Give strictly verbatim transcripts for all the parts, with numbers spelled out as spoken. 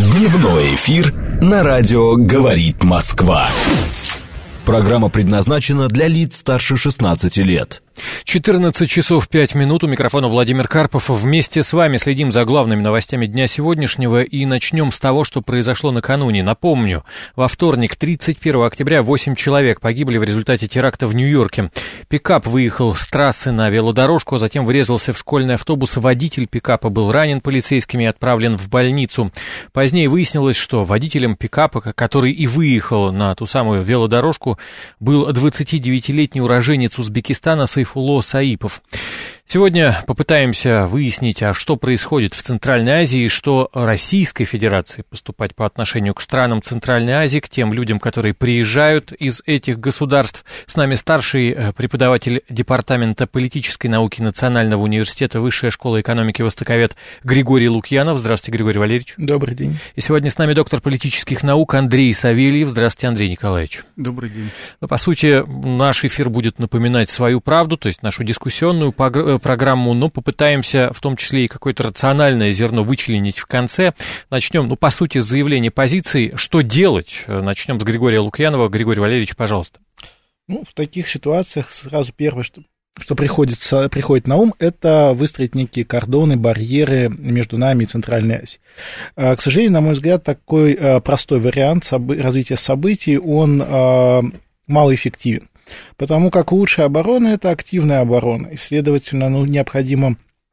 Дневной эфир на радио «Говорит Москва». Программа предназначена для лиц старше шестнадцати лет. четырнадцать часов пять минут. У микрофона Владимир Карпов. Вместе с вами следим за главными новостями дня сегодняшнего. И начнем с того, что произошло накануне. Напомню, во вторник, тридцать первого октября, восемь человек погибли в результате теракта в Нью-Йорке. Пикап выехал с трассы на велодорожку, а затем врезался в школьный автобус. Водитель пикапа был ранен полицейскими и отправлен в больницу. Позднее выяснилось, что водителем пикапа, который и выехал на ту самую велодорожку, был двадцатидевятилетний уроженец Узбекистана Сайфулло Саипов. Сегодня попытаемся выяснить, а что происходит в Центральной Азии, что Российской Федерации поступать по отношению к странам Центральной Азии, к тем людям, которые приезжают из этих государств. С нами старший преподаватель Департамента политической науки Национального университета Высшая школа экономики Востоковед Григорий Лукьянов. Здравствуйте, Григорий Валерьевич. Добрый день. И сегодня с нами доктор политических наук Андрей Савельев. Здравствуйте, Андрей Николаевич. Добрый день. Но, по сути, наш эфир будет напоминать свою правду, то есть нашу дискуссионную программу, но попытаемся в том числе и какое-то рациональное зерно вычленить в конце. Начнем, ну, по сути, с заявления позиций. Что делать? Начнем с Григория Лукьянова. Григорий Валерьевич, пожалуйста. Ну, в таких ситуациях сразу первое, что, что приходится, приходит на ум, это выстроить некие кордоны, барьеры между нами и Центральной Азией. К сожалению, на мой взгляд, такой простой вариант собы- развития событий, он малоэффективен. Потому как лучшая оборона – это активная оборона, и, следовательно, ну, необходимо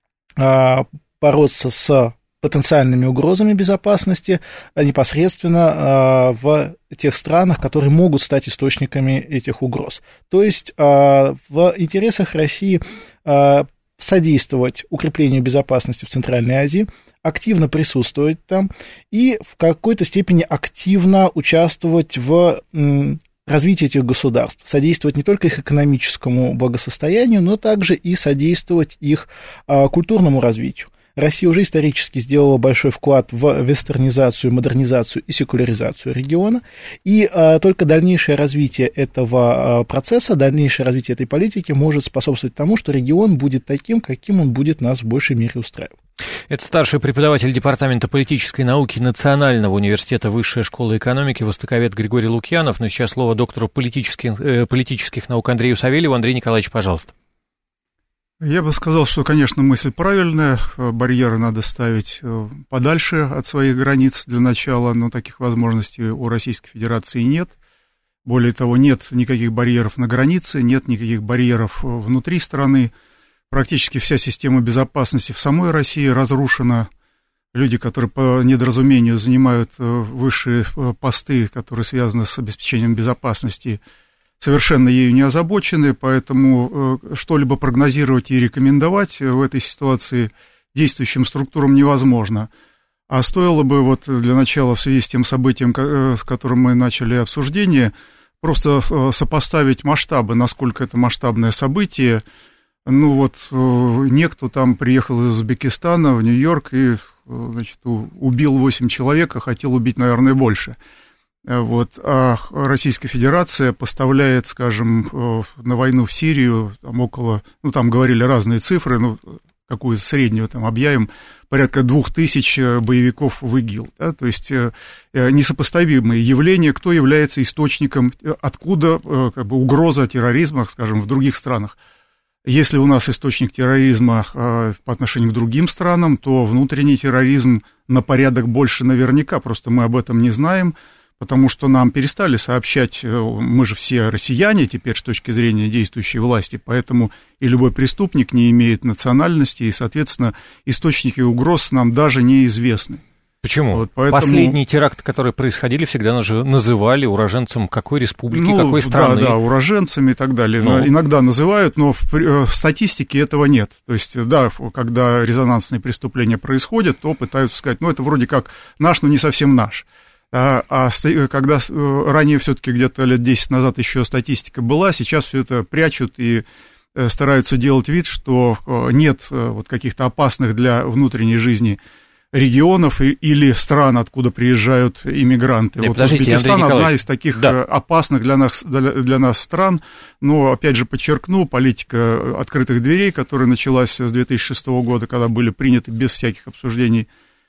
а, бороться с потенциальными угрозами безопасности а непосредственно а, в тех странах, которые могут стать источниками этих угроз. То есть а, в интересах России а, содействовать укреплению безопасности в Центральной Азии, активно присутствовать там и в какой-то степени активно участвовать в развитие этих государств, содействовать не только их экономическому благосостоянию, но также и содействовать их а, культурному развитию. Россия уже исторически сделала большой вклад в вестернизацию, модернизацию и секуляризацию региона, и а, только дальнейшее развитие этого а, процесса, дальнейшее развитие этой политики может способствовать тому, что регион будет таким, каким он будет нас в большей мере устраивать. Это старший преподаватель Департамента политической науки Национального университета Высшей школы экономики Востоковед Григорий Лукьянов. Но сейчас слово доктору политических, э, политических наук Андрею Савельеву. Андрей Николаевич, пожалуйста. Я бы сказал, что, конечно, мысль правильная. Барьеры надо ставить подальше от своих границ для начала, но таких возможностей у Российской Федерации нет. Более того, нет никаких барьеров на границе, нет никаких барьеров внутри страны. Практически вся система безопасности в самой России разрушена. Люди, которые по недоразумению занимают высшие посты, которые связаны с обеспечением безопасности, совершенно ею не озабочены, поэтому что-либо прогнозировать и рекомендовать в этой ситуации действующим структурам невозможно. А стоило бы вот для начала в связи с тем событием, с которым мы начали обсуждение, просто сопоставить масштабы, насколько это масштабное событие. Ну вот, некто там приехал из Узбекистана в Нью-Йорк и, значит, убил восемь человек, а хотел убить, наверное, больше. Вот, а Российская Федерация поставляет, скажем, на войну в Сирию там около, ну там говорили разные цифры, ну какую среднюю там объявим, порядка двух тысяч боевиков в ИГИЛ, да, то есть несопоставимые явления, кто является источником, откуда как бы угроза терроризма, скажем, в других странах. Если у нас источник терроризма э, по отношению к другим странам, то внутренний терроризм на порядок больше наверняка, просто мы об этом не знаем, потому что нам перестали сообщать, э, мы же все россияне теперь с точки зрения действующей власти, поэтому и любой преступник не имеет национальности, и, соответственно, источники угроз нам даже неизвестны. Почему? Вот поэтому... Последние теракты, которые происходили, всегда называли уроженцем какой республики, ну, какой страны. Да, да, уроженцами и так далее. Ну. Иногда называют, но в, в статистике этого нет. То есть, да, когда резонансные преступления происходят, то пытаются сказать, ну, это вроде как наш, но не совсем наш. А, а когда ранее все-таки где-то лет десять назад еще статистика была, сейчас все это прячут и стараются делать вид, что нет вот каких-то опасных для внутренней жизни регионов или стран, откуда приезжают иммигранты. Да, вот Узбекистан одна из таких да. опасных для нас, для, для нас стран, но, опять же, подчеркну, политика открытых дверей, которая началась с две тысячи шестого года, когда были приняты без всяких обсуждений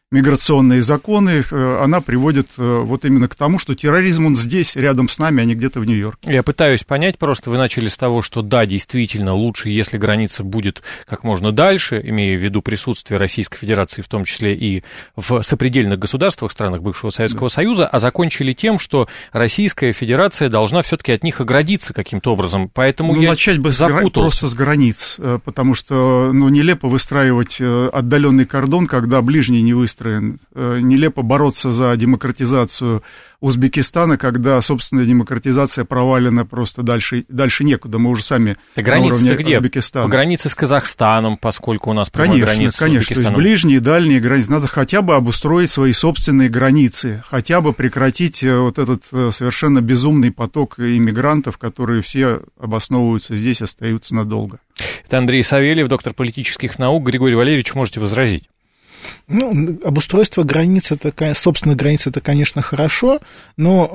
миграционные законы, она приводит вот именно к тому, что терроризм, он здесь, рядом с нами, а не где-то в Нью-Йорке. Я пытаюсь понять, просто вы начали с того, что да, действительно, лучше, если граница будет как можно дальше, имея в виду присутствие Российской Федерации, в том числе и в сопредельных государствах, странах бывшего Советского да. Союза, а закончили тем, что Российская Федерация должна все-таки от них оградиться каким-то образом. Поэтому ну, я начать бы запутался. С, просто с границ, потому что ну, нелепо выстраивать отдаленный кордон, когда ближний не выстроен. Нелепо бороться за демократизацию Узбекистана, когда собственная демократизация провалена просто дальше, дальше некуда. Мы уже сами на уровне где? Узбекистана. По границе с Казахстаном, поскольку у нас прямая граница с Узбекистаном. Конечно, то есть ближние и дальние границы. Надо хотя бы обустроить свои собственные границы, хотя бы прекратить вот этот совершенно безумный поток иммигрантов, которые все обосновываются здесь, остаются надолго. Это Андрей Савельев, доктор политических наук. Григорий Валерьевич, можете возразить. Ну, обустройство границ, это, собственных границ, это, конечно, хорошо, но,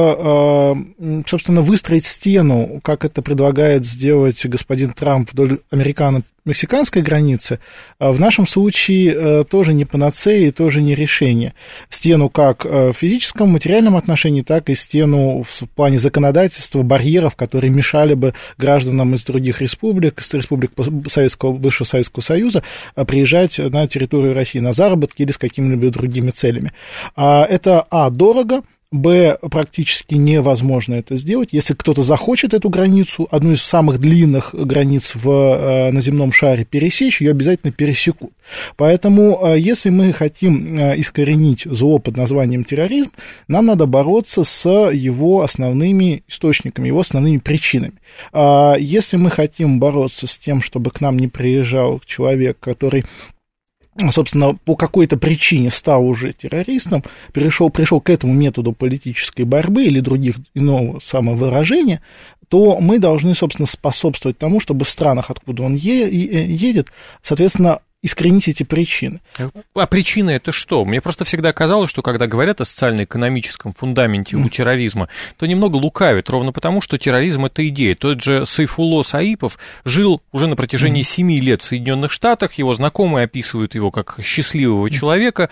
в, собственно, выстроить стену, как это предлагает сделать господин Трамп вдоль американо-мексиканской границы, в нашем случае тоже не панацея и тоже не решение. Стену как в физическом, материальном отношении, так и стену в плане законодательства, барьеров, которые мешали бы гражданам из других республик, из республик Советского, бывшего Советского Союза приезжать на территорию России на заработки или с какими-либо другими целями. Это, а, дорого, б, практически невозможно это сделать. Если кто-то захочет эту границу, одну из самых длинных границ в, на земном шаре пересечь, ее обязательно пересекут. Поэтому, если мы хотим искоренить зло под названием терроризм, нам надо бороться с его основными источниками, его основными причинами. Если мы хотим бороться с тем, чтобы к нам не приезжал человек, который, собственно, по какой-то причине стал уже террористом, пришел, пришел к этому методу политической борьбы или других иного самовыражения, то мы должны, собственно, способствовать тому, чтобы в странах, откуда он е- едет, соответственно, искоренить эти причины. А причины это что? Мне просто всегда казалось, что когда говорят о социально-экономическом фундаменте у терроризма, то немного лукавят, ровно потому, что терроризм — это идея. Тот же Сайфулло Саипов жил уже на протяжении семи лет в Соединенных Штатах, его знакомые описывают его как счастливого человека,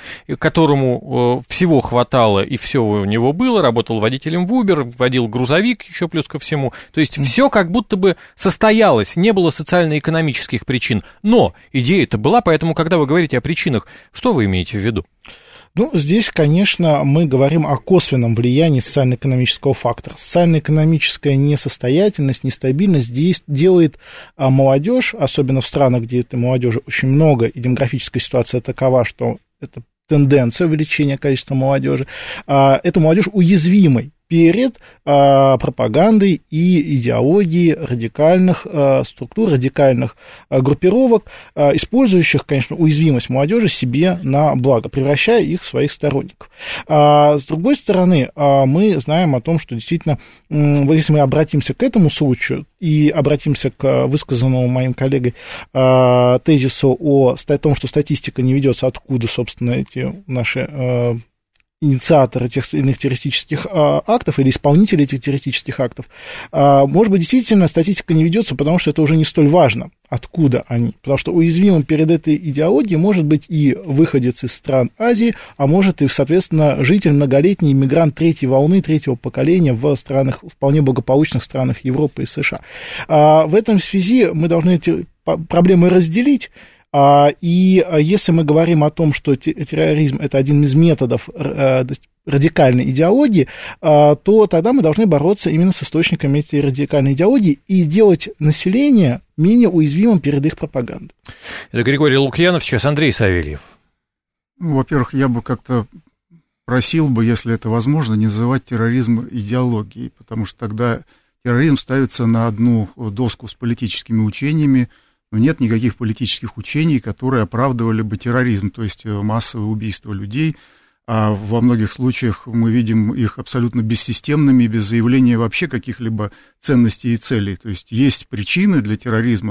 которому всего хватало и все у него было, работал водителем в Uber, водил грузовик еще плюс ко всему. То есть все как будто бы состоялось, не было социально-экономических причин, но идея-то была. Поэтому, когда вы говорите о причинах, что вы имеете в виду? Ну, здесь, конечно, мы говорим о косвенном влиянии социально-экономического фактора. Социально-экономическая несостоятельность, нестабильность здесь делает молодежь, особенно в странах, где этой молодежи очень много, и демографическая ситуация такова, что это тенденция увеличения количества молодежи, эту молодежь уязвимой перед а, пропагандой и идеологией радикальных а, структур, радикальных а, группировок, а, использующих, конечно, уязвимость молодежи себе на благо, превращая их в своих сторонников. А, с другой стороны, а, мы знаем о том, что действительно, м, если мы обратимся к этому случаю и обратимся к высказанному моим коллегой а, тезису о, о том, что статистика не ведется, откуда, собственно, эти наши а, инициаторы тех или иных террористических а, актов или исполнители этих террористических актов, а, может быть, действительно статистика не ведется, потому что это уже не столь важно, откуда они. Потому что уязвимым перед этой идеологией может быть и выходец из стран Азии, а может и, соответственно, житель многолетний, иммигрант третьей волны, третьего поколения в странах, вполне благополучных странах Европы и США. А, в этом связи мы должны эти проблемы разделить. И если мы говорим о том, что терроризм – это один из методов радикальной идеологии, то тогда мы должны бороться именно с источниками этой радикальной идеологии и делать население менее уязвимым перед их пропагандой. Это Григорий Лукьянов, сейчас Андрей Савельев. Ну, во-первых, я бы как-то просил бы, если это возможно, не называть терроризм идеологией, потому что тогда терроризм ставится на одну доску с политическими учениями, но нет никаких политических учений, которые оправдывали бы терроризм, то есть массовое убийство людей, а во многих случаях мы видим их абсолютно бессистемными, без заявления вообще каких-либо ценностей и целей. То есть есть причины для терроризма,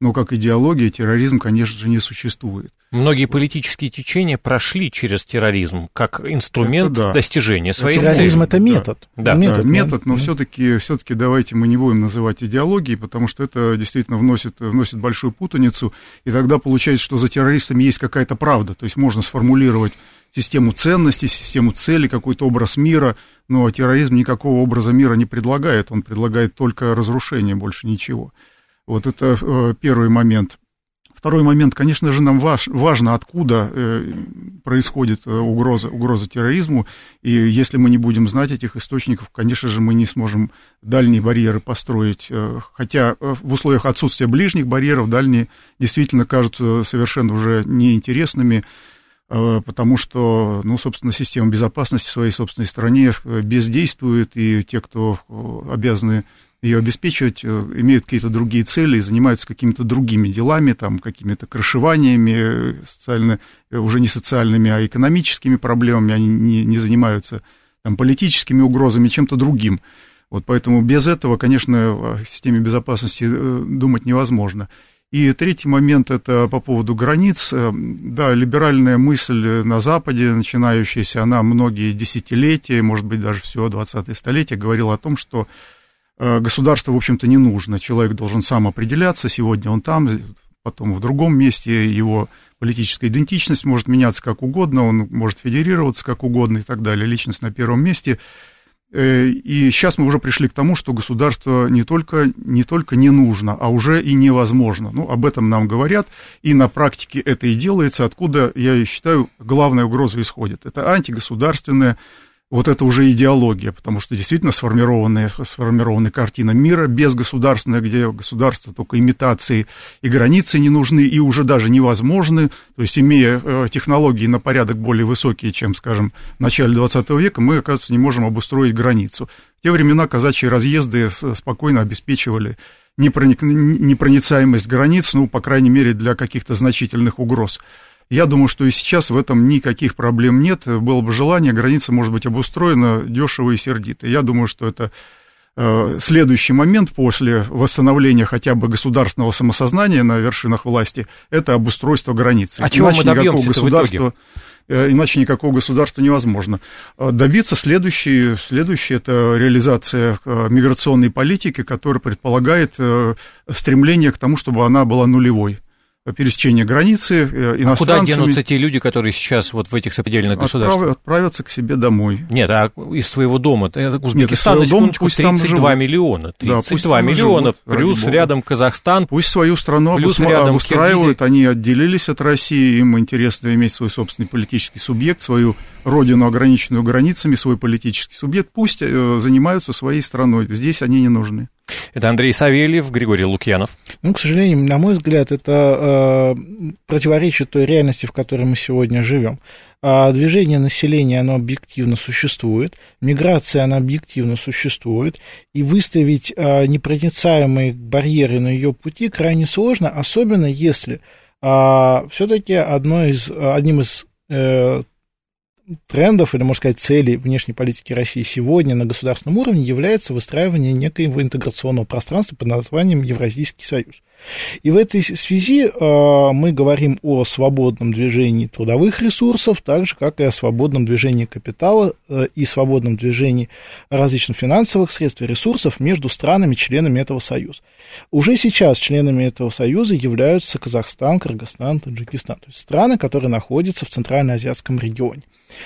но как идеология терроризм, конечно же, не существует. Многие политические течения прошли через терроризм как инструмент да. достижения своих целей. Терроризм — это метод. Да, метод, да, метод, но да. все-таки, все-таки давайте мы не будем называть идеологией, потому что это действительно вносит, вносит большую путаницу, и тогда получается, что за террористами есть какая-то правда, то есть можно сформулировать систему ценностей, систему целей, какой-то образ мира, но терроризм никакого образа мира не предлагает, он предлагает только разрушение, больше ничего. Вот это э, первый момент. Второй момент, конечно же, нам важ, важно, откуда э, происходит э, угроза, угроза терроризму, и если мы не будем знать этих источников, конечно же, мы не сможем дальние барьеры построить, э, хотя э, в условиях отсутствия ближних барьеров дальние действительно кажутся совершенно уже неинтересными, э, потому что, ну, собственно, система безопасности в своей собственной стране бездействует, и те, кто э, обязаны ее обеспечивать, имеют какие-то другие цели и занимаются какими-то другими делами, там, какими-то крышеваниями, социально, уже не социальными, а экономическими проблемами, они не, не занимаются там, политическими угрозами, чем-то другим. Вот поэтому без этого, конечно, о системе безопасности думать невозможно. И третий момент – это по поводу границ. Да, либеральная мысль на Западе, начинающаяся, она многие десятилетия, может быть, даже все двадцатое столетие, говорила о том, что государство, в общем-то, не нужно. Человек должен сам определяться. Сегодня он там, потом в другом месте. Его политическая идентичность может меняться как угодно, он может федерироваться как угодно и так далее. Личность на первом месте. И сейчас мы уже пришли к тому, что государство не только, не только не нужно, а уже и невозможно. Ну, об этом нам говорят, и на практике это и делается. Откуда, я считаю, главная угроза исходит. Это антигосударственная, вот это уже идеология, потому что действительно сформированная, сформированная картина мира безгосударственная, где государство только имитации и границы не нужны, и уже даже невозможны. То есть, имея технологии на порядок более высокие, чем, скажем, в начале двадцатого века, мы, оказывается, не можем обустроить границу. В те времена казачьи разъезды спокойно обеспечивали непроник... непроницаемость границ, ну, по крайней мере, для каких-то значительных угроз. Я думаю, что и сейчас в этом никаких проблем нет. Было бы желание, граница может быть обустроена дешево и сердито. Я думаю, что это э, следующий момент после восстановления хотя бы государственного самосознания на вершинах власти, это обустройство границы. А чего мы добьемся в итоге? Иначе никакого государства невозможно. Добиться следующее, следующее это реализация миграционной политики, которая предполагает стремление к тому, чтобы она была нулевой. Пересечение границы, иностранцами. А куда денутся те люди, которые сейчас вот в этих сопредельных государствах? Отправ, отправятся к себе домой. Нет, а из своего дома? Узбекистан, на секундочку, тридцать два миллиона. тридцать два да, миллиона, живут, плюс рядом Казахстан. Пусть свою страну плюс рядом обустраивают, Киргизия. Они отделились от России, им интересно иметь свой собственный политический субъект, свою родину, ограниченную границами, свой политический субъект. Пусть занимаются своей страной, здесь они не нужны. Это Андрей Савельев, Григорий Лукьянов. Ну, к сожалению, на мой взгляд, это э, противоречит той реальности, в которой мы сегодня живем. А движение населения, оно объективно существует, миграция, она объективно существует, и выставить э, непроницаемые барьеры на ее пути крайне сложно, особенно если э, все-таки одно из, одним из э, трендов, или, можно сказать, целей внешней политики России сегодня на государственном уровне является выстраивание некоего интеграционного пространства под названием Евразийский союз. И в этой связи э, мы говорим о свободном движении трудовых ресурсов, так же, как и о свободном движении капитала э, и свободном движении различных финансовых средств и ресурсов между странами-членами этого союза. Уже сейчас членами этого союза являются Казахстан, Кыргызстан, Таджикистан, то есть страны, которые находятся в Центральноазиатском регионе.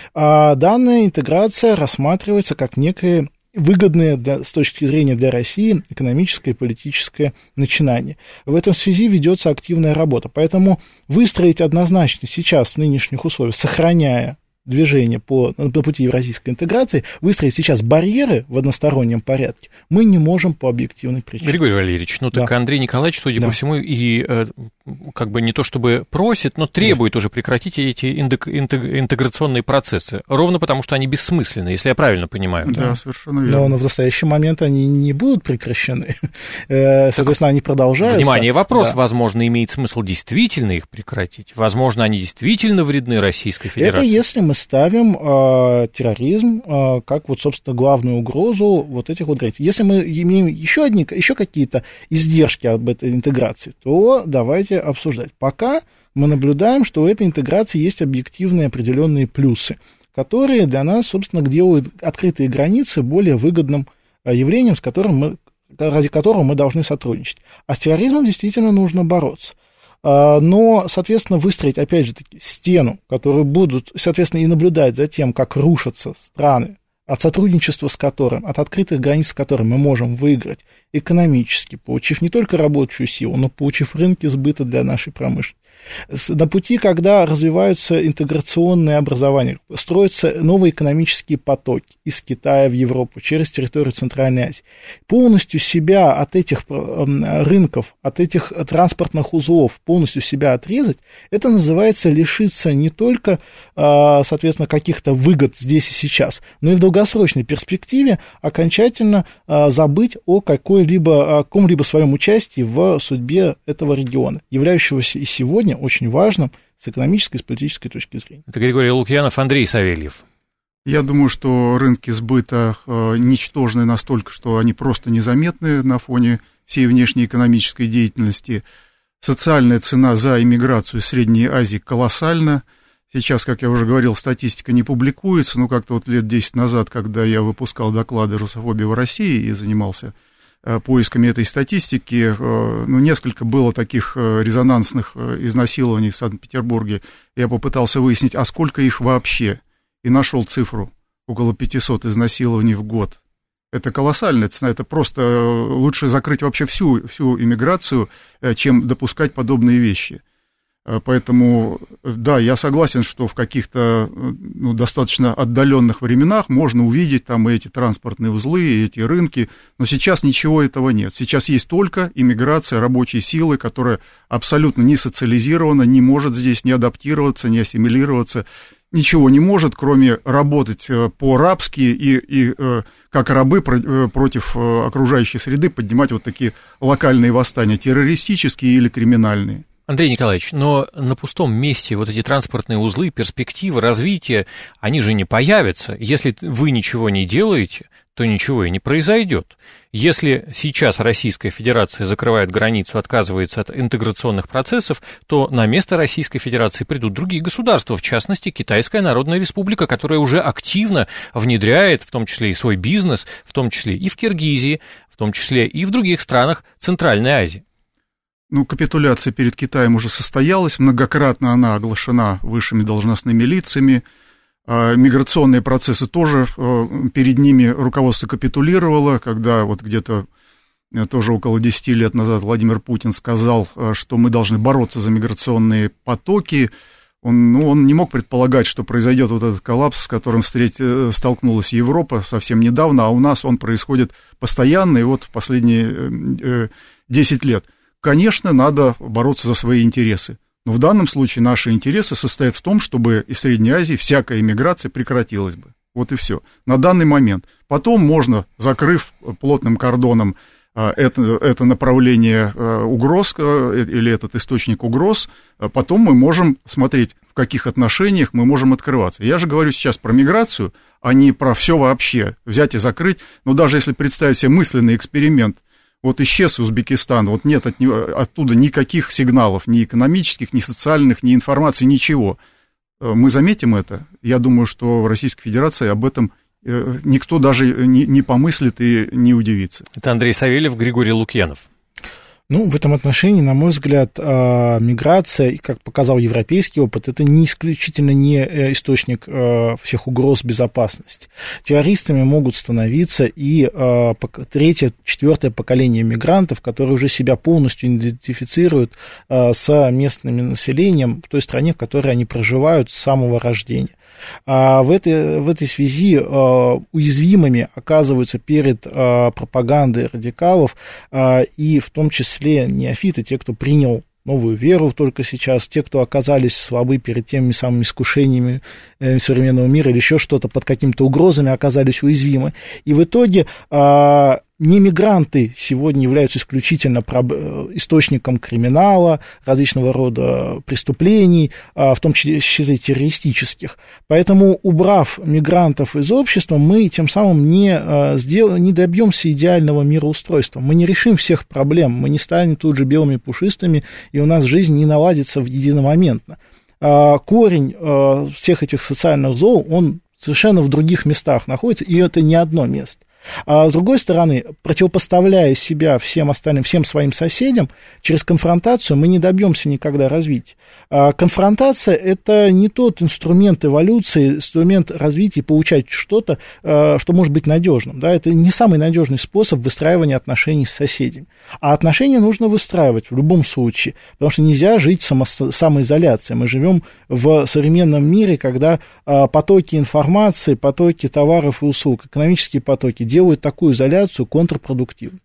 А данная интеграция рассматривается как некое выгодное для, с точки зрения для России экономическое и политическое начинание. В этом связи ведется активная работа. Поэтому выстроить однозначно сейчас в нынешних условиях, сохраняя движение по, по пути евразийской интеграции, выстроить сейчас барьеры в одностороннем порядке мы не можем по объективной причине. Григорий Валерьевич, ну так да. Андрей Николаевич, судя да. по всему, и э, как бы не то чтобы просит, но требует да. уже прекратить эти интеграционные процессы, ровно потому, что они бессмысленны, если я правильно понимаю. Да, да. совершенно верно. Но, но в настоящий момент они не будут прекращены. Соответственно, так, они продолжаются. Внимание, вопрос, да. возможно, имеет смысл действительно их прекратить, возможно, они действительно вредны Российской Федерации. Это если мы ставим э, терроризм э, как вот, собственно, главную угрозу вот этих вот границ. Если мы имеем еще, одни, еще какие-то издержки об этой интеграции, то давайте обсуждать. Пока мы наблюдаем, что у этой интеграции есть объективные определенные плюсы, которые для нас, собственно, делают открытые границы более выгодным явлением, с которым мы, ради которого мы должны сотрудничать. А с терроризмом действительно нужно бороться. Но, соответственно, выстроить, опять же таки, стену, которые будут, соответственно, и наблюдать за тем, как рушатся страны, от сотрудничества с которым, от открытых границ с которым мы можем выиграть экономически, получив не только рабочую силу, но получив рынки сбыта для нашей промышленности. На пути, когда развиваются интеграционные образования, строятся новые экономические потоки из Китая в Европу, через территорию Центральной Азии, полностью себя от этих рынков, от этих транспортных узлов, полностью себя отрезать, это называется лишиться не только, соответственно, каких-то выгод здесь и сейчас, но и в долгосрочной перспективе окончательно забыть о какой-либо, о каком-либо своем участии в судьбе этого региона, являющегося и сегодня очень важным с экономической и с политической точки зрения. Это Григорий Лукьянов, Андрей Савельев. Я думаю, что рынки сбыта э, ничтожны настолько, что они просто незаметны на фоне всей внешнеэкономической деятельности. Социальная цена за иммиграцию из Средней Азии колоссальна. Сейчас, как я уже говорил, статистика не публикуется, но как-то вот лет десять назад, когда я выпускал доклады «Русофобии в России» и занимался поисками этой статистики, ну, несколько было таких резонансных изнасилований в Санкт-Петербурге. Я попытался выяснить, а сколько их вообще, и нашел цифру, около пятьсот изнасилований в год. Это колоссальная цена, это просто лучше закрыть вообще всю, всю иммиграцию, чем допускать подобные вещи. Поэтому, да, я согласен, что в каких-то ну, достаточно отдаленных временах можно увидеть там и эти транспортные узлы, и эти рынки, но сейчас ничего этого нет. Сейчас есть только иммиграция рабочей силы, которая абсолютно не социализирована, не может здесь не адаптироваться, не ассимилироваться, ничего не может, кроме работать по-рабски и, и как рабы против окружающей среды поднимать вот такие локальные восстания, террористические или криминальные. Андрей Николаевич, но на пустом месте вот эти транспортные узлы, перспективы, развития, они же не появятся. Если вы ничего не делаете, то ничего и не произойдет. Если сейчас Российская Федерация закрывает границу, отказывается от интеграционных процессов, то на место Российской Федерации придут другие государства, в частности, Китайская Народная Республика, которая уже активно внедряет, в том числе и свой бизнес, в том числе и в Киргизии, в том числе и в других странах Центральной Азии. Ну, капитуляция перед Китаем уже состоялась, многократно она оглашена высшими должностными лицами, миграционные процессы тоже, перед ними руководство капитулировало, когда вот где-то тоже около десяти лет назад Владимир Путин сказал, что мы должны бороться за миграционные потоки. Он, ну, он не мог предполагать, что произойдет вот этот коллапс, с которым встреч... столкнулась Европа совсем недавно, а у нас он происходит постоянно, и вот в последние десять лет. Конечно, надо бороться за свои интересы, но в данном случае наши интересы состоят в том, чтобы из Средней Азии всякая иммиграция прекратилась бы. Вот и все. На данный момент. Потом можно, закрыв плотным кордоном это, это направление угроз или этот источник угроз, потом мы можем смотреть, в каких отношениях мы можем открываться. Я же говорю сейчас про миграцию, а не про все вообще, взять и закрыть. Но даже если представить себе мысленный эксперимент, вот исчез Узбекистан, вот нет от него, оттуда никаких сигналов, ни экономических, ни социальных, ни информации, ничего. Мы заметим это. Я думаю, что в Российской Федерации об этом никто даже не, не помыслит и не удивится. Это Андрей Савельев, Григорий Лукьянов. Ну, в этом отношении, на мой взгляд, миграция, и как показал европейский опыт, это не исключительно не источник всех угроз безопасности. Террористами могут становиться и третье, четвертое поколение мигрантов, которые уже себя полностью идентифицируют с местным населением в той стране, в которой они проживают с самого рождения. А в этой, в этой связи а, уязвимыми оказываются перед а, пропагандой радикалов а, и в том числе неофиты, те, кто принял новую веру только сейчас, те, кто оказались слабы перед теми самыми искушениями современного мира или еще что-то, под какими-то угрозами оказались уязвимы. И в итоге не мигранты сегодня являются исключительно источником криминала, различного рода преступлений, в том числе террористических. Поэтому, убрав мигрантов из общества, мы тем самым не, сдел... не добьемся идеального мироустройства. Мы не решим всех проблем, мы не станем тут же белыми пушистыми, и у нас жизнь не наладится единомоментно. Корень всех этих социальных зол, он совершенно в других местах находится, и это не одно место. А с другой стороны, противопоставляя себя всем остальным, всем своим соседям, через конфронтацию мы не добьемся никогда развития. А конфронтация – это не тот инструмент эволюции, инструмент развития, получать что-то, что может быть надежным. Да? Это не самый надежный способ выстраивания отношений с соседями. А отношения нужно выстраивать в любом случае, потому что нельзя жить в само- самоизоляции. Мы живем в современном мире, когда потоки информации, потоки товаров и услуг, экономические потоки делают такую изоляцию контрпродуктивной.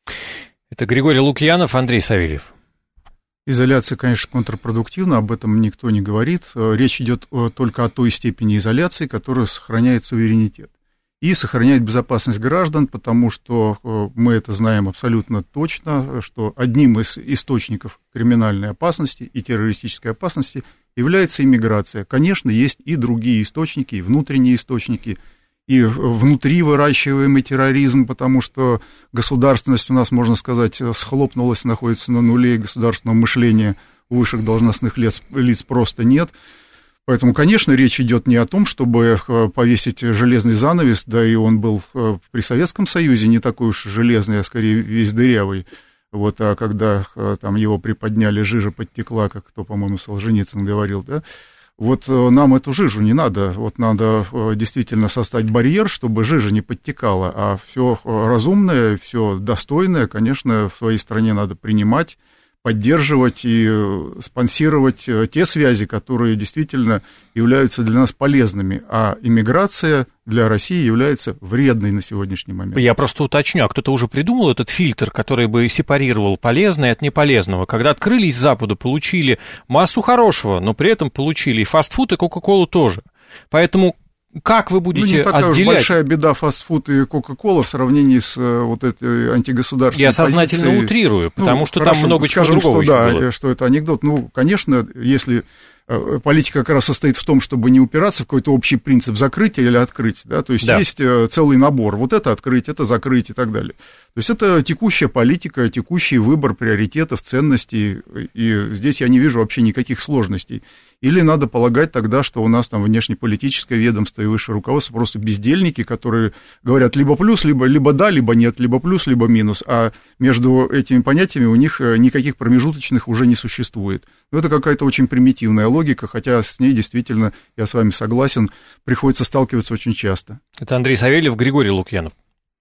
Это Григорий Лукьянов, Андрей Савельев. Изоляция, конечно, контрпродуктивна, об этом никто не говорит. Речь идет только о той степени изоляции, которая сохраняет суверенитет и сохраняет безопасность граждан, потому что мы это знаем абсолютно точно, что одним из источников криминальной опасности и террористической опасности является иммиграция. Конечно, есть и другие источники, и внутренние источники, и внутри выращиваемый терроризм, потому что государственность у нас, можно сказать, схлопнулась, находится на нуле, и государственного мышления у высших должностных лиц, лиц просто нет. Поэтому, конечно, речь идет не о том, чтобы повесить железный занавес, да и он был при Советском Союзе не такой уж железный, а скорее весь дырявый. Вот, а когда там его приподняли, жижа подтекла, как кто, по-моему, Солженицын говорил, да, вот нам эту жижу не надо, вот надо действительно создать барьер, чтобы жижа не подтекала, а все разумное, все достойное, конечно, в своей стране надо принимать, поддерживать и спонсировать те связи, которые действительно являются для нас полезными, а иммиграция для России является вредной на сегодняшний момент. Я просто уточню, а кто-то уже придумал этот фильтр, который бы сепарировал полезное от неполезного? Когда открылись Западу, получили массу хорошего, но при этом получили и фастфуд, и Кока-Колу тоже. Поэтому как вы будете отделять? Ну, не такая уж большая беда фастфуд и Кока-Кола в сравнении с вот этой антигосударственной Я сознательно позицией. Утрирую, потому ну, что хорошо, там много чего другого что, еще да, было. что это анекдот. Ну, конечно, если политика как раз состоит в том, чтобы не упираться в какой-то общий принцип закрытия или открытия, да, то есть да. Есть целый набор, вот это открыть, это закрыть и так далее. То есть это текущая политика, текущий выбор приоритетов, ценностей, и здесь я не вижу вообще никаких сложностей. Или надо полагать тогда, что у нас там внешнеполитическое ведомство и высшее руководство просто бездельники, которые говорят либо плюс, либо, либо да, либо нет, либо плюс, либо минус, а между этими понятиями у них никаких промежуточных уже не существует. Но это какая-то очень примитивная логика, хотя с ней действительно, я с вами согласен, приходится сталкиваться очень часто. Это Андрей Савельев, Григорий Лукьянов.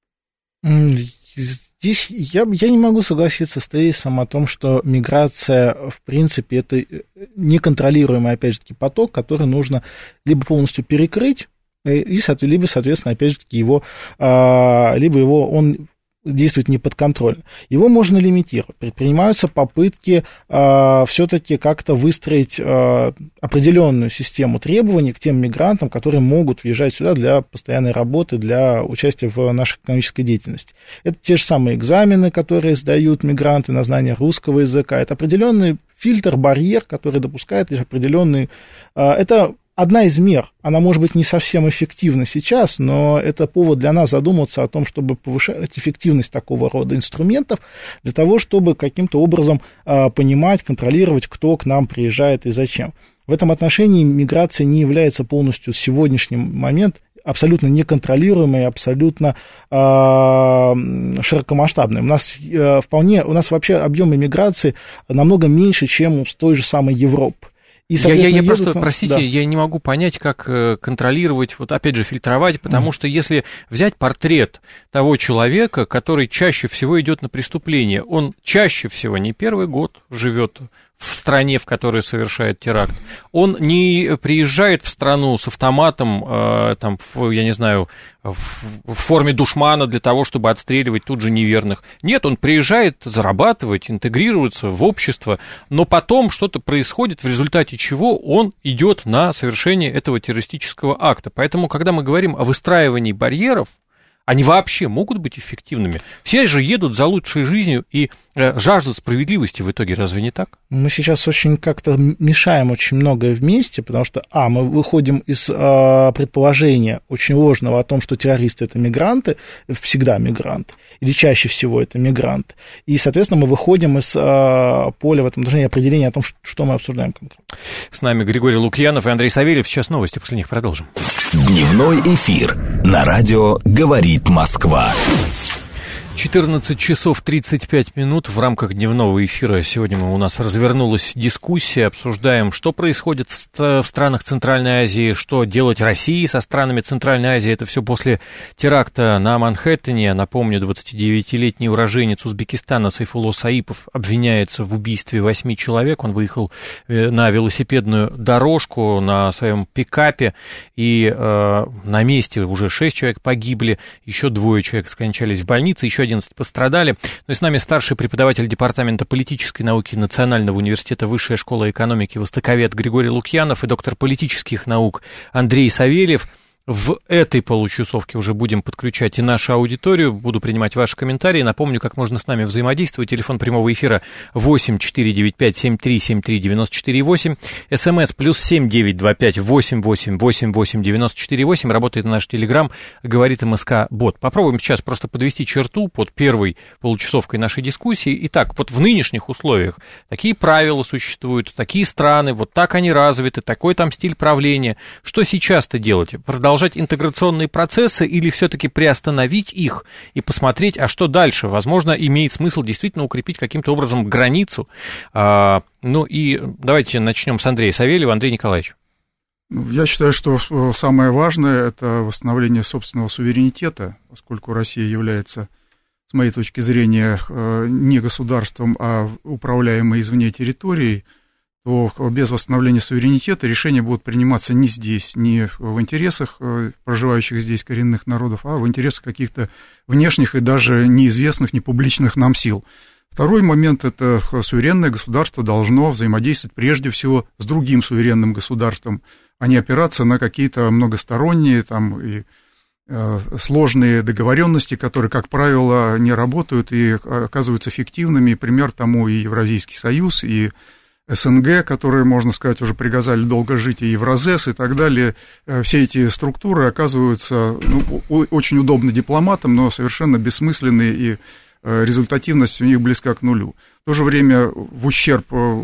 Здесь я, я не могу согласиться с тезисом о том, что миграция, в принципе, это неконтролируемый, опять же таки, поток, который нужно либо полностью перекрыть, и, либо, соответственно, опять же таки, его, либо его он действует неподконтрольно. Его можно лимитировать. Предпринимаются попытки э, все-таки как-то выстроить э, определенную систему требований к тем мигрантам, которые могут въезжать сюда для постоянной работы, для участия в нашей экономической деятельности. Это те же самые экзамены, которые сдают мигранты на знание русского языка. Это определенный фильтр, барьер, который допускает лишь определенный... Э, это одна из мер, она может быть не совсем эффективна сейчас, но это повод для нас задуматься о том, чтобы повышать эффективность такого рода инструментов, для того, чтобы каким-то образом а, понимать, контролировать, кто к нам приезжает и зачем. В этом отношении миграция не является полностью в сегодняшний момент абсолютно неконтролируемой, абсолютно а, широкомасштабной. У нас а, вполне, у нас вообще объем миграции намного меньше, чем у той же самой Европы. И, я я, я просто, на... простите, да. я не могу понять, как контролировать, вот опять же, фильтровать, потому mm. что если взять портрет того человека, который чаще всего идет на преступление, он чаще всего не первый год живет в стране, в которой совершает теракт. Он не приезжает в страну с автоматом, э, там, в, я не знаю, в, в форме душмана для того, чтобы отстреливать тут же неверных. Нет, он приезжает зарабатывать, интегрироваться в общество, но потом что-то происходит, в результате чего он идет на совершение этого террористического акта. Поэтому, когда мы говорим о выстраивании барьеров, они вообще могут быть эффективными? Все же едут за лучшей жизнью и э, жаждут справедливости в итоге, разве не так? Мы сейчас очень как-то мешаем очень многое вместе, потому что, а, мы выходим из а, предположения очень ложного о том, что террористы – это мигранты, всегда мигранты, или чаще всего это мигранты, и, соответственно, мы выходим из а, поля в этом отношении определения о том, что мы обсуждаем конкретно. С нами Григорий Лукьянов и Андрей Савельев. Сейчас новости, после них продолжим. Дневной эфир на радио «Говорит Москва». четырнадцать часов тридцать пять минут в рамках дневного эфира. Сегодня у нас развернулась дискуссия, обсуждаем, что происходит в странах Центральной Азии, что делать России со странами Центральной Азии. Это все после теракта на Манхэттене. Напомню, двадцатидевятилетний уроженец Узбекистана Сайфулло Саипов обвиняется в убийстве восьми человек. Он выехал на велосипедную дорожку на своем пикапе, и э, на месте уже шесть человек погибли, еще двое человек скончались в больнице, еще одиннадцать пострадали. Ну и с нами старший преподаватель Департамента политической науки Национального университета Высшая школа экономики, востоковед Григорий Лукьянов и доктор политических наук Андрей Савельев. В этой получасовке уже будем подключать и нашу аудиторию, буду принимать ваши комментарии. Напомню, как можно с нами взаимодействовать. Телефон прямого эфира восемь четыре девять пять семь три семь три девяносто четыре восемь. СМС плюс семь девять два пять восемь восемь восемь восемь девяносто четыре восемь. Работает наш телеграм, говорит МСК Бот. Попробуем сейчас просто подвести черту под первой получасовкой нашей дискуссии. Итак, вот в нынешних условиях такие правила существуют, такие страны, вот так они развиты, такой там стиль правления. Что сейчас-то делать? Продолжать интеграционные процессы или все-таки приостановить их и посмотреть, а что дальше? Возможно, имеет смысл действительно укрепить каким-то образом границу. А, ну и давайте начнем с Андрея Савельева. Андрей Николаевич. Я считаю, что самое важное – это восстановление собственного суверенитета, поскольку Россия является, с моей точки зрения, не государством, а управляемой извне территорией, то без восстановления суверенитета решения будут приниматься не здесь, не в интересах проживающих здесь коренных народов, а в интересах каких-то внешних и даже неизвестных, непубличных нам сил. Второй момент – это суверенное государство должно взаимодействовать прежде всего с другим суверенным государством, а не опираться на какие-то многосторонние там, и э, сложные договоренности, которые, как правило, не работают и оказываются фиктивными. Пример тому и Евразийский союз, и СНГ, которые, можно сказать, уже приказали долго жить, и Евразес, и так далее. Все эти структуры оказываются ну, очень удобны дипломатам, но совершенно бессмысленные, и результативность у них близка к нулю. В то же время в ущерб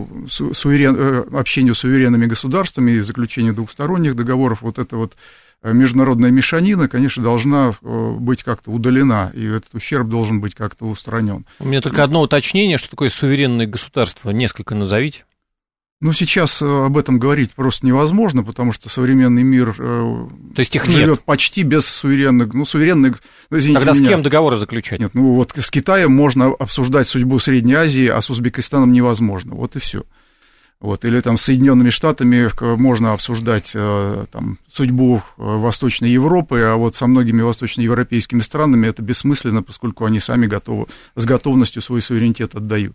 суверен... общению с суверенными государствами и заключению двухсторонних договоров вот эта вот международная мешанина, конечно, должна быть как-то удалена, и этот ущерб должен быть как-то устранен. У меня только одно уточнение, что такое суверенное государство, несколько назовите. Ну, сейчас об этом говорить просто невозможно, потому что современный мир То есть их живет нет. Почти без суверенных, ну, суверенных, извините Тогда меня. С кем договоры заключать? Нет, ну вот с Китаем можно обсуждать судьбу Средней Азии, а с Узбекистаном невозможно, вот и все. Вот, или там с Соединенными Штатами можно обсуждать там, судьбу Восточной Европы, а вот со многими восточноевропейскими странами это бессмысленно, поскольку они сами готовы, с готовностью свой суверенитет отдают.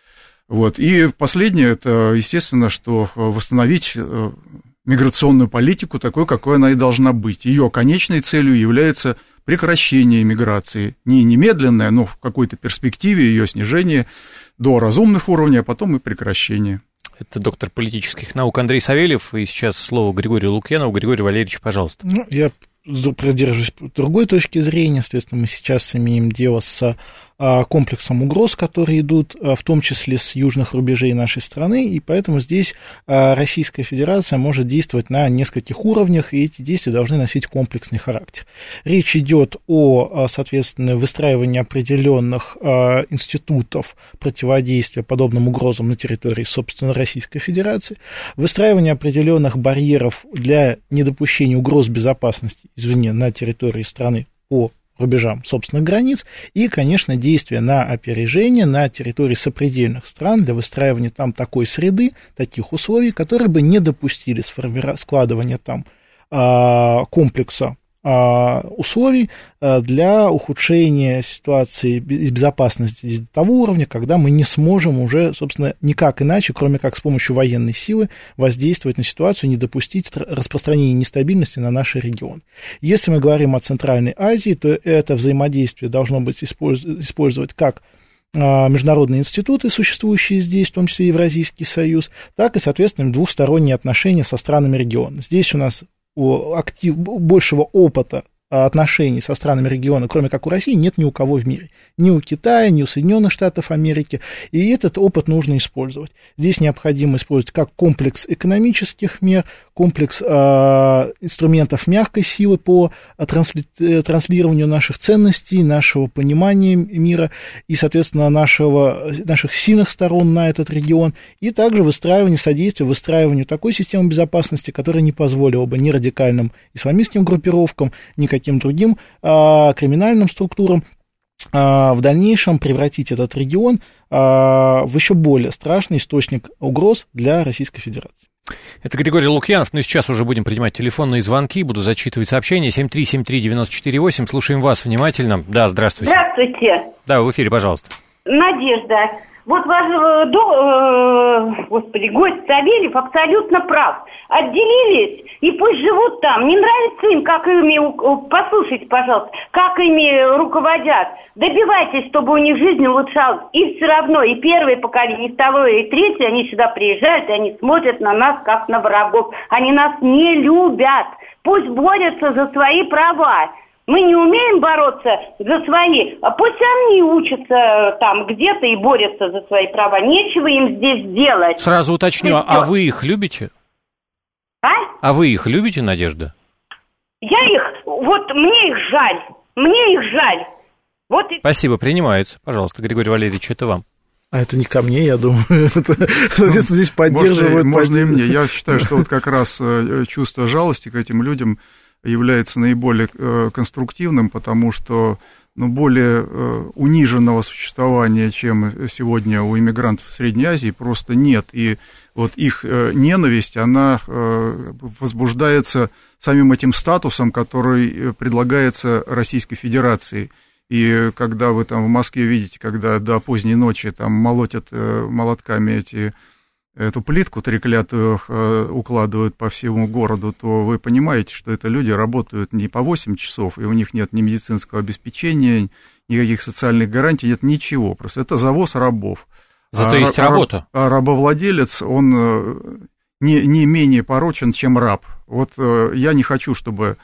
Вот. И последнее, это, естественно, что восстановить миграционную политику такой, какой она и должна быть. Ее конечной целью является прекращение миграции. Не немедленное, но в какой-то перспективе ее снижение до разумных уровней, а потом и прекращение. Это доктор политических наук Андрей Савельев, и сейчас слово Григорию Лукьянову. Григорий Валерьевич, пожалуйста. Ну, я придерживаюсь другой точки зрения. Естественно, мы сейчас имеем дело с комплексом угроз, которые идут, в том числе с южных рубежей нашей страны, и поэтому здесь Российская Федерация может действовать на нескольких уровнях, и эти действия должны носить комплексный характер. Речь идет о, соответственно, выстраивании определенных институтов противодействия подобным угрозам на территории, собственно, Российской Федерации, выстраивании определенных барьеров для недопущения угроз безопасности извне на территории страны по рубежам собственных границ, и, конечно, действия на опережение на территории сопредельных стран для выстраивания там такой среды, таких условий, которые бы не допустили сформира- складывания там а, комплекса а, условий а, для ухудшения ситуации безопасности до того уровня, когда мы не сможем уже, собственно, никак иначе, кроме как с помощью военной силы, воздействовать на ситуацию, не допустить распространения нестабильности на наш регион. Если мы говорим о Центральной Азии, то это взаимодействие должно быть использовать как международные институты, существующие здесь, в том числе Евразийский союз, так и, соответственно, двухсторонние отношения со странами региона. Здесь у нас у актив, большего опыта отношений со странами региона, кроме как у России, нет ни у кого в мире. Ни у Китая, ни у Соединенных Штатов Америки. И этот опыт нужно использовать. Здесь необходимо использовать как комплекс экономических мер, комплекс э, инструментов мягкой силы по трансли, транслированию наших ценностей, нашего понимания мира и, соответственно, нашего, наших сильных сторон на этот регион. И также выстраивание, содействие выстраиванию такой системы безопасности, которая не позволила бы ни радикальным исламистским группировкам, ни каким другим а, криминальным структурам а, в дальнейшем превратить этот регион а, в еще более страшный источник угроз для Российской Федерации. Это Григорий Лукьянов. Ну и сейчас уже будем принимать телефонные звонки. Буду зачитывать сообщения. семь три семь три девять четыре восемь. Слушаем вас внимательно. Да, здравствуйте. Здравствуйте. Да, в эфире, пожалуйста. Надежда. Вот ваш э, до, э, господи, гость Савельев абсолютно прав. Отделились, и пусть живут там. Не нравится им, как ими, послушайте, пожалуйста, как ими руководят. Добивайтесь, чтобы у них жизнь улучшалась. И все равно, и первое поколение, и второе, и третье, они сюда приезжают, и они смотрят на нас, как на врагов. Они нас не любят. Пусть борются за свои права. Мы не умеем бороться за свои, а пусть они учатся там где-то и борются за свои права. Нечего им здесь делать. Сразу уточню, а вы их любите? А? А вы их любите, Надежда? Я их, вот мне их жаль, мне их жаль. Вот и... Спасибо, принимается. Пожалуйста, Григорий Валерьевич, это вам. А это не ко мне, я думаю. Соответственно, здесь поддерживают. Можно и мне. Я считаю, что вот как раз чувство жалости к этим людям является наиболее э, конструктивным, потому что ну, более э, униженного существования, чем сегодня у иммигрантов в Средней Азии, просто нет. И вот их э, ненависть, она э, возбуждается самим этим статусом, который предлагается Российской Федерацией. И когда вы там в Москве видите, когда до поздней ночи там молотят э, молотками эти... эту плитку треклятую э, укладывают по всему городу, то вы понимаете, что это люди работают не по восемь часов, и у них нет ни медицинского обеспечения, никаких социальных гарантий, нет ничего, просто это завоз рабов. Зато а, есть работа. А рабовладелец, он э, не, не менее порочен, чем раб. Вот э, я не хочу, чтобы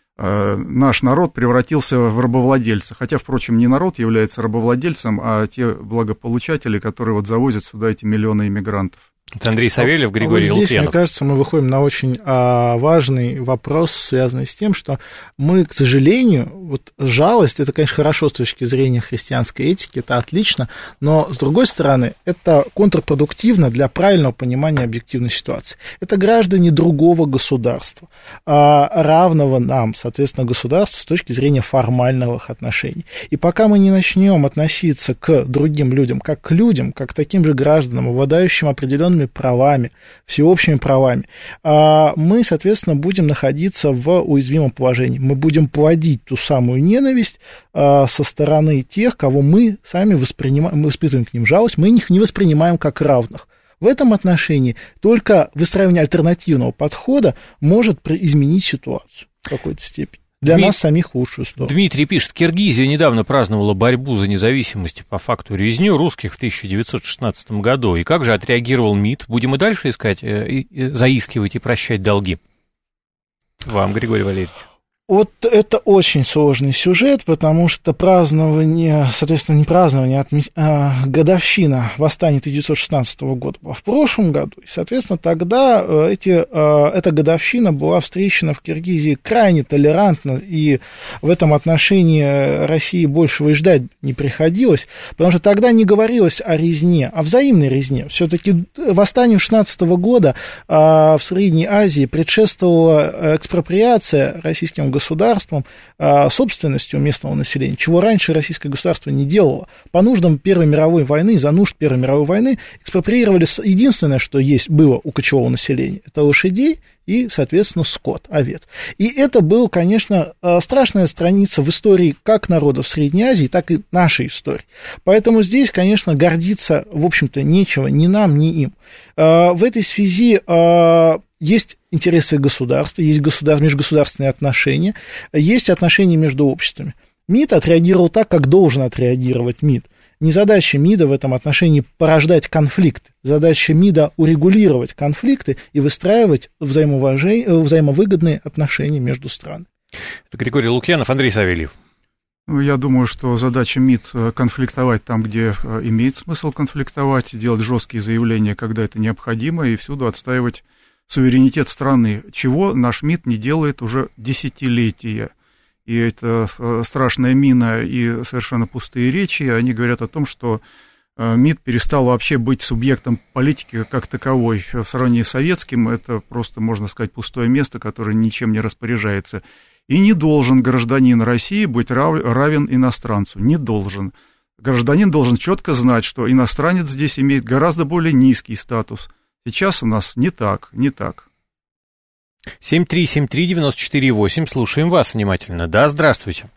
э, наш народ превратился в рабовладельца, хотя, впрочем, не народ является рабовладельцем, а те благополучатели, которые вот завозят сюда эти миллионы иммигрантов. Это Андрей Савельев, Григорий вот здесь, Лукьянов. Мне кажется, мы выходим на очень а, важный вопрос, связанный с тем, что мы, к сожалению, вот жалость, это, конечно, хорошо с точки зрения христианской этики, это отлично, но, с другой стороны, это контрпродуктивно для правильного понимания объективной ситуации. Это граждане другого государства, а, равного нам, соответственно, государству с точки зрения формальных отношений. И пока мы не начнем относиться к другим людям как к людям, как к таким же гражданам, обладающим определенными правами, всеобщими правами, мы, соответственно, будем находиться в уязвимом положении. Мы будем плодить ту самую ненависть со стороны тех, кого мы сами воспринимаем, мы испытываем к ним жалость, мы их не воспринимаем как равных. В этом отношении только выстраивание альтернативного подхода может изменить ситуацию в какой-то степени. Для Дмит... нас самих лучшую сторону. Дмитрий пишет, Киргизия недавно праздновала борьбу за независимость по факту резню русских в тысяча девятьсот шестнадцатом году. И как же отреагировал МИД? Будем и дальше искать, э, э, заискивать и прощать долги? Вам, Григорий Валерьевич. Вот это очень сложный сюжет, потому что празднование, соответственно, не празднование, а, а годовщина восстания тысяча девятьсот шестнадцатого года была в прошлом году, и, соответственно, тогда эти, эта годовщина была встречена в Киргизии крайне толерантно, и в этом отношении России большего и ждать не приходилось, потому что тогда не говорилось о резне, о взаимной резне. Все-таки восстанию шестнадцатого года в Средней Азии предшествовала экспроприация российским государством государством, собственностью местного населения, чего раньше российское государство не делало. По нуждам Первой мировой войны, за нужд Первой мировой войны экспроприировали единственное, что есть, было у кочевого населения, это лошадей и, соответственно, скот, овец. И это была, конечно, страшная страница в истории как народов Средней Азии, так и нашей истории. Поэтому здесь, конечно, гордиться, в общем-то, нечего ни нам, ни им. В этой связи есть интересы государства, есть государ... межгосударственные отношения, есть отношения между обществами. МИД отреагировал так, как должен отреагировать МИД. Не задача МИДа в этом отношении порождать конфликты. Задача МИДа урегулировать конфликты и выстраивать взаимоважей... взаимовыгодные отношения между странами. Это Григорий Лукьянов, Андрей Савельев. Ну, я думаю, что задача МИД конфликтовать там, где имеет смысл конфликтовать, делать жесткие заявления, когда это необходимо, и всюду отстаивать суверенитет страны, чего наш МИД не делает уже десятилетия. И это страшная мина и совершенно пустые речи, они говорят о том, что МИД перестал вообще быть субъектом политики как таковой. В сравнении с советским это просто, можно сказать, пустое место, которое ничем не распоряжается. И не должен гражданин России быть равен иностранцу, не должен. Гражданин должен четко знать, что иностранец здесь имеет гораздо более низкий статус. Сейчас у нас не так, не так. семь три семь три девять четыре восемь, слушаем вас внимательно. Да, здравствуйте.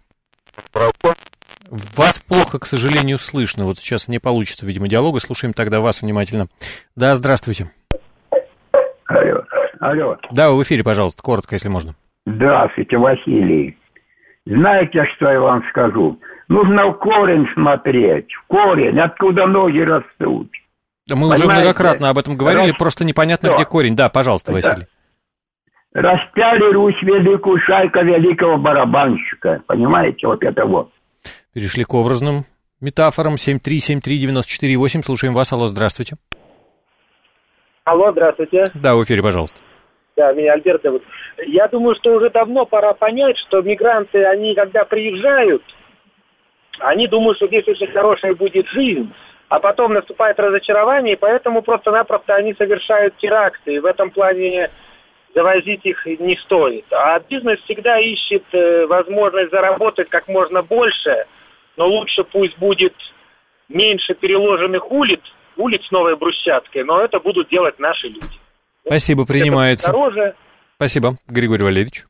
Вас плохо, к сожалению, слышно. Вот сейчас не получится, видимо, диалога. Слушаем тогда вас внимательно. Да, здравствуйте. Алло, алло. Да, вы в эфире, пожалуйста, коротко, если можно. Здравствуйте, Василий. Знаете, что я вам скажу? Нужно в корень смотреть, в корень, откуда ноги растут. Мы Понимаете? Уже многократно об этом говорили, Рас... просто непонятно, что? Где корень. Да, пожалуйста, Василий. Распяли Русь великую, шайка великого барабанщика. Понимаете, вот это вот. Перешли к образным метафорам. семь три семь три девять четыре восемь. Слушаем вас. Алло, здравствуйте. Алло, здравствуйте. Да, в эфире, пожалуйста. Да, меня Альберт зовут. Я думаю, что уже давно пора понять, что мигранты, они когда приезжают, они думают, что здесь очень хорошая будет жизнь, а потом наступает разочарование, и поэтому просто-напросто они совершают теракты. И в этом плане завозить их не стоит. А бизнес всегда ищет возможность заработать как можно больше, но лучше пусть будет меньше переложенных улиц, улиц с новой брусчаткой, но это будут делать наши люди. Спасибо, принимается. Дороже. Спасибо, Григорий Валерьевич.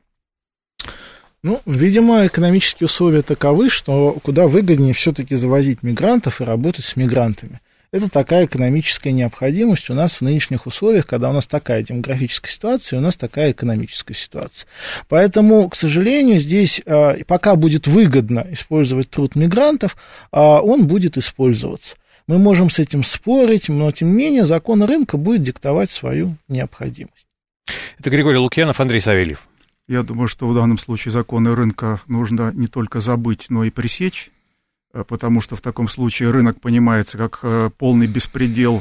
Ну, видимо, экономические условия таковы, что куда выгоднее все-таки завозить мигрантов и работать с мигрантами. Это такая экономическая необходимость у нас в нынешних условиях, когда у нас такая демографическая ситуация, у нас такая экономическая ситуация. Поэтому, к сожалению, здесь пока будет выгодно использовать труд мигрантов, он будет использоваться. Мы можем с этим спорить, но, тем не менее, закон рынка будет диктовать свою необходимость. Это Григорий Лукьянов, Андрей Савельев. Я думаю, что в данном случае законы рынка нужно не только забыть, но и пресечь, потому что в таком случае рынок понимается как полный беспредел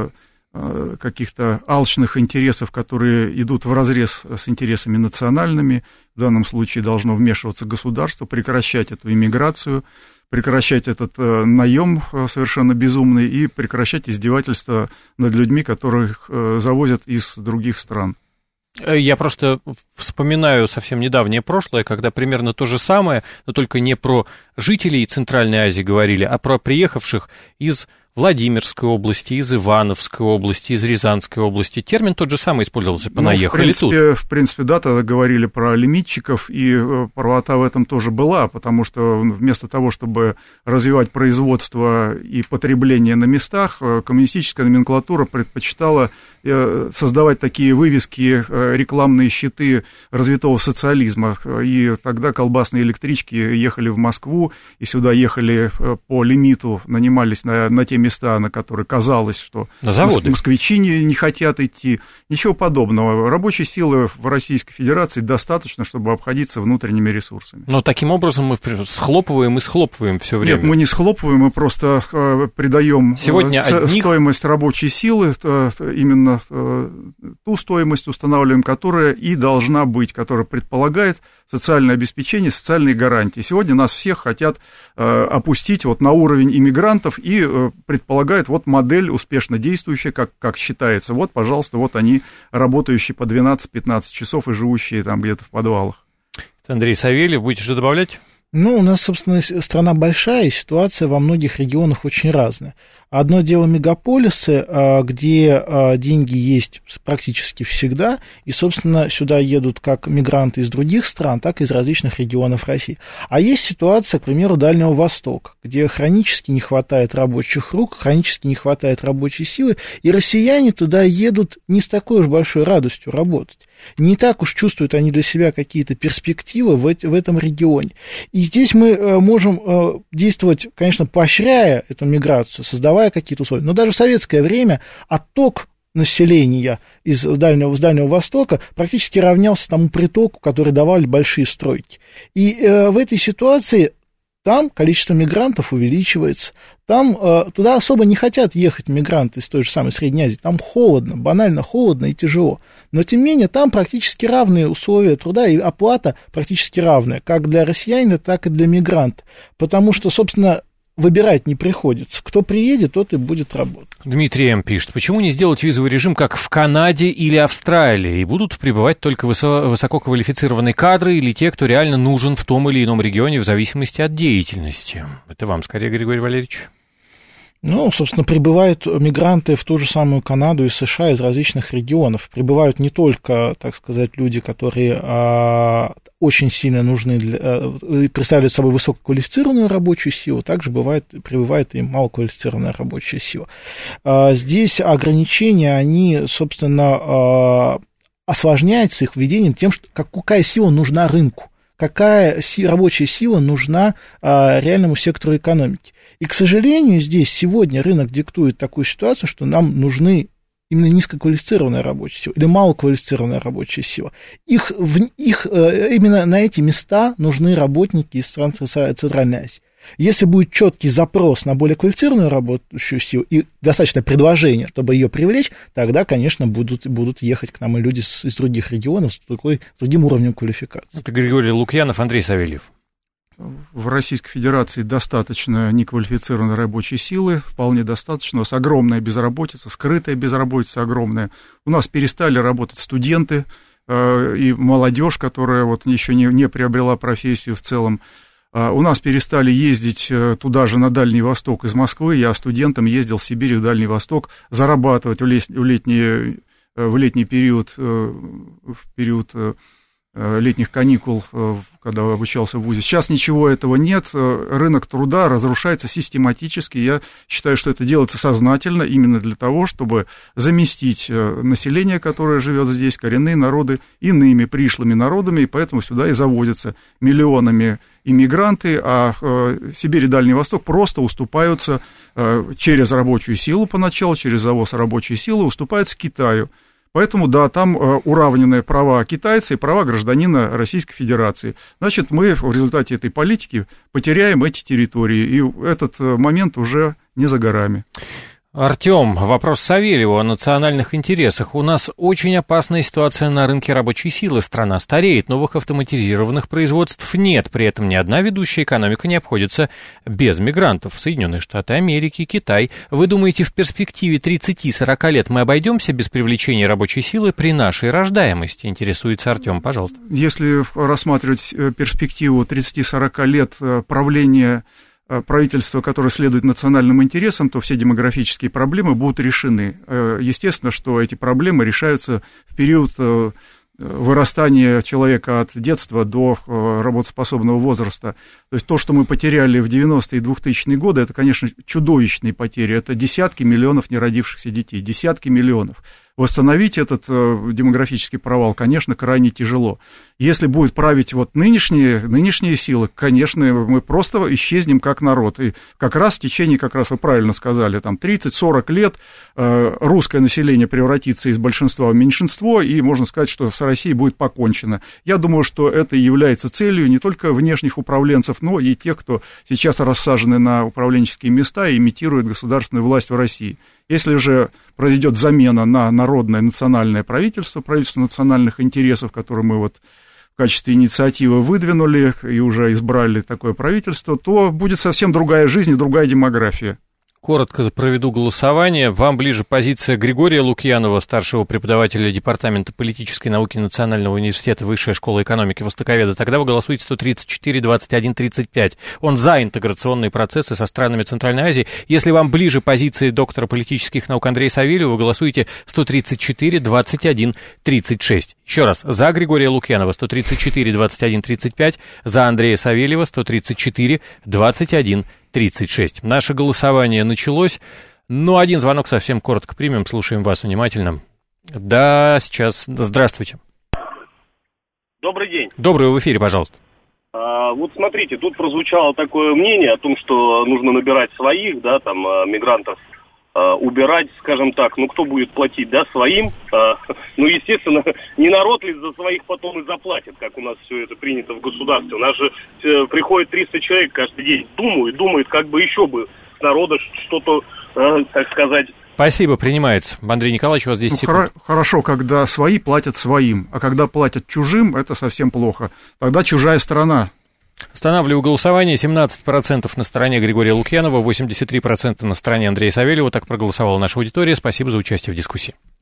каких-то алчных интересов, которые идут вразрез с интересами национальными. В данном случае должно вмешиваться государство, прекращать эту иммиграцию, прекращать этот э, наем совершенно безумный и прекращать издевательства над людьми, которых э, завозят из других стран. Я просто вспоминаю совсем недавнее прошлое, когда примерно то же самое, но только не про жителей Центральной Азии говорили, а про приехавших из Владимирской области, из Ивановской области, из Рязанской области. Термин тот же самый использовался, понаехали ну, в принципе, тут. В принципе, да, тогда говорили про лимитчиков, и правота в этом тоже была, потому что вместо того, чтобы развивать производство и потребление на местах, коммунистическая номенклатура предпочитала создавать такие вывески, рекламные щиты развитого социализма, и тогда колбасные электрички ехали в Москву, и сюда ехали по лимиту, нанимались на, на те места, на которые казалось, что москвичи не, не хотят идти. Ничего подобного. Рабочей силы в Российской Федерации достаточно, чтобы обходиться внутренними ресурсами. Но таким образом мы схлопываем и схлопываем все время. Нет, мы не схлопываем, мы просто придаем Сегодня ц- одних... стоимость рабочей силы, именно ту стоимость устанавливаем, которая и должна быть, которая предполагает социальное обеспечение, социальные гарантии. Сегодня нас всех хотят э, опустить вот на уровень иммигрантов и э, предполагают вот модель успешно действующая, как, как считается. Вот, пожалуйста, вот они, работающие по двенадцать-пятнадцать часов и живущие там где-то в подвалах. Андрей Савельев, будете что добавлять? Ну, у нас, собственно, страна большая, и ситуация во многих регионах очень разная. Одно дело мегаполисы, где деньги есть практически всегда, и, собственно, сюда едут как мигранты из других стран, так и из различных регионов России. А есть ситуация, к примеру, Дальнего Востока, где хронически не хватает рабочих рук, хронически не хватает рабочей силы, и россияне туда едут не с такой уж большой радостью работать. Не так уж чувствуют они для себя какие-то перспективы в, эти, в этом регионе. И здесь мы можем действовать, конечно, поощряя эту миграцию, создавая какие-то условия. Но даже в советское время отток населения из Дальнего, из Дальнего Востока практически равнялся тому притоку, который давали большие стройки. И э, в этой ситуации там количество мигрантов увеличивается. Там э, туда особо не хотят ехать мигранты из той же самой Средней Азии. Там холодно, банально холодно и тяжело. Но, тем не менее, там практически равные условия труда и оплата практически равная, как для россиянина, так и для мигранта. Потому что, собственно, выбирать не приходится. Кто приедет, тот и будет работать. Дмитрий М. пишет, почему не сделать визовый режим, как в Канаде или Австралии, и будут прибывать только высо- высококвалифицированные кадры или те, кто реально нужен в том или ином регионе в зависимости от деятельности? Это вам скорее, Григорий Валерьевич. Ну, собственно, прибывают мигранты в ту же самую Канаду и США из различных регионов. Прибывают не только, так сказать, люди, которые а, очень сильно нужны, для, а, представляют собой высококвалифицированную рабочую силу, также бывает, прибывает и малоквалифицированная рабочая сила. А, здесь ограничения, они, собственно, а, осложняются их введением тем, что какая сила нужна рынку. Какая рабочая сила нужна а, реальному сектору экономики. И, к сожалению, здесь сегодня рынок диктует такую ситуацию, что нам нужны именно низкоквалифицированная рабочая сила или малоквалифицированная рабочая сила. Их, в, их, именно на эти места нужны работники из стран Центральной Азии. Если будет четкий запрос на более квалифицированную рабочую силу и достаточное предложение, чтобы ее привлечь, тогда, конечно, будут, будут ехать к нам и люди с, из других регионов с, другой, с другим уровнем квалификации. Это Григорий Лукьянов, Андрей Савельев. В Российской Федерации достаточно неквалифицированной рабочей силы, вполне достаточно. У нас огромная безработица, скрытая безработица огромная. У нас перестали работать студенты э, и молодежь, которая вот еще не, не приобрела профессию в целом. У нас перестали ездить туда же, на Дальний Восток из Москвы. Я студентом ездил в Сибирь и в Дальний Восток зарабатывать в, лет, в, летний, в летний период, в период летних каникул, когда обучался в вузе. Сейчас ничего этого нет. Рынок труда разрушается систематически. Я считаю, что это делается сознательно именно для того, чтобы заместить население, которое живет здесь, коренные народы, иными пришлыми народами, и поэтому сюда и завозятся миллионами иммигранты, а э, Сибирь и Дальний Восток просто уступаются э, через рабочую силу поначалу, через завоз рабочей силы, уступаются Китаю. Поэтому, да, там э, уравнены права китайца и права гражданина Российской Федерации. Значит, мы в результате этой политики потеряем эти территории, и этот э, момент уже не за горами. Артем, вопрос Савельеву о национальных интересах. У нас очень опасная ситуация на рынке рабочей силы. Страна стареет, новых автоматизированных производств нет. При этом ни одна ведущая экономика не обходится без мигрантов. Соединенные Штаты Америки, Китай. Вы думаете, в перспективе тридцать-сорок лет мы обойдемся без привлечения рабочей силы при нашей рождаемости? Интересуется Артем, пожалуйста. Если рассматривать перспективу тридцать-сорок лет правления правительства, которое следует национальным интересам, то все демографические проблемы будут решены. Естественно, что эти проблемы решаются в период вырастания человека от детства до работоспособного возраста. То есть то, что мы потеряли в девяностые и двухтысячные годы, это, конечно, чудовищные потери. Это десятки миллионов неродившихся детей, десятки миллионов. Восстановить этот э, демографический провал, конечно, крайне тяжело. Если будет править вот нынешние, нынешние силы, конечно, мы просто исчезнем как народ. И как раз в течение, как раз вы правильно сказали, там тридцать-сорок лет э, русское население превратится из большинства в меньшинство, и можно сказать, что с Россией будет покончено. Я думаю, что это является целью не только внешних управленцев, но и тех, кто сейчас рассажены на управленческие места и имитирует государственную власть в России. Если же произойдет замена на народное национальное правительство, правительство национальных интересов, которое мы вот в качестве инициативы выдвинули и уже избрали такое правительство, то будет совсем другая жизнь и другая демография. Коротко проведу голосование. Вам ближе позиция Григория Лукьянова, старшего преподавателя Департамента политической науки Национального университета Высшая школа экономики, востоковеда. Тогда вы голосуете сто тридцать четыре двадцать один тридцать пять. Он за интеграционные процессы со странами Центральной Азии. Если вам ближе позиции доктора политических наук Андрея Савельева, вы голосуете сто тридцать четыре двадцать один тридцать шесть. Еще раз, за Григория Лукьянова сто тридцать четыре двадцать один тридцать пять, за Андрея Савельева сто тридцать четыре двадцать один тридцать шесть. Наше голосование началось, но один звонок совсем коротко примем, слушаем вас внимательно. Да, сейчас. Здравствуйте. Добрый день. Добрый, в эфире, пожалуйста. А, вот смотрите, тут прозвучало такое мнение о том, что нужно набирать своих, да, там, мигрантов, убирать, скажем так, ну кто будет платить, да, своим, а, ну, естественно, не народ ли за своих потом и заплатит, как у нас все это принято в государстве. У нас же э, приходит триста человек каждый день, думают, думают, как бы еще бы с народа что-то, э, так сказать. Спасибо, принимается. Андрей Николаевич, у вас десять ну, секунд. Хоро- хорошо, когда свои платят своим, а когда платят чужим, это совсем плохо. Тогда чужая сторона. Останавливаю голосование. семнадцать процентов на стороне Григория Лукьянова, восемьдесят три процента на стороне Андрея Савельева. Так проголосовала наша аудитория. Спасибо за участие в дискуссии.